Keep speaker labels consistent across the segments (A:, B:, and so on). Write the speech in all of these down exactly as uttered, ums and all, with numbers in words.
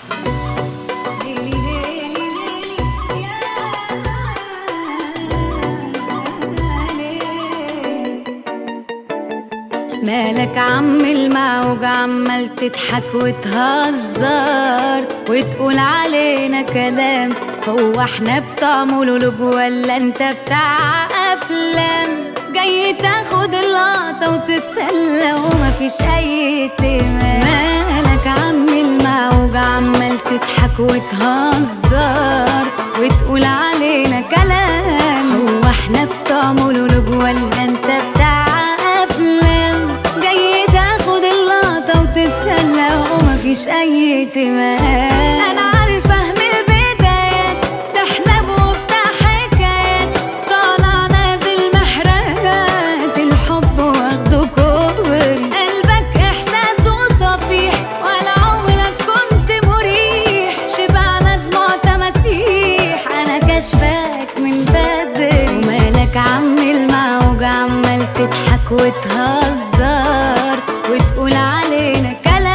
A: مالك عم الموج عمال تضحك وتهزر وتقول علينا كلام؟ هو احنا بتوع مونولوج ولا انت بتاع افلام؟ جاي تاخد اللقطة وتتسلى ومفيش اي اهتمام. مالك عم الموج عمال تضحك وتهزر وتقول علينا كلام؟ هو احنا بتوع مونولوج ولا انت بتاع افلام؟ جاي تاخد اللقطة وتتسلى ومفيش اي اهتمام. انا عارفة من البدايات تحلم وبتاع حكايات، طالع نازل محرقات الحب واخده كوبري. قلبك احساسه صفيح ولا عمرك كنت مريح، شبعنا دموع تماسيح انا كشفاك من بدري. ومالك عم الموج عمال تضحك وتهزر وتقول علينا كلام؟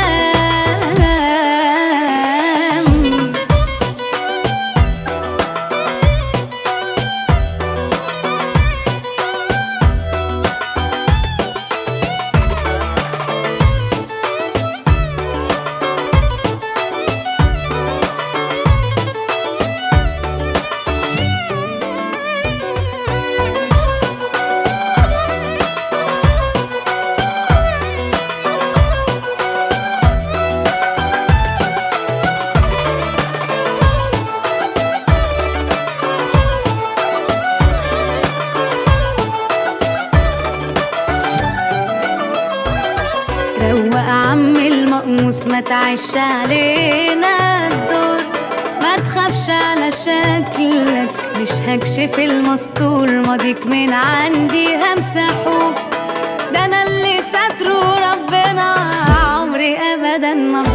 A: روق عم المقموس ما تعيش علينا الدور، ما تخافش على شكلك مش هكشف المستور، ماضيك من عندي همسحه، ده انا اللي ستره ربنا عمري ابدا ما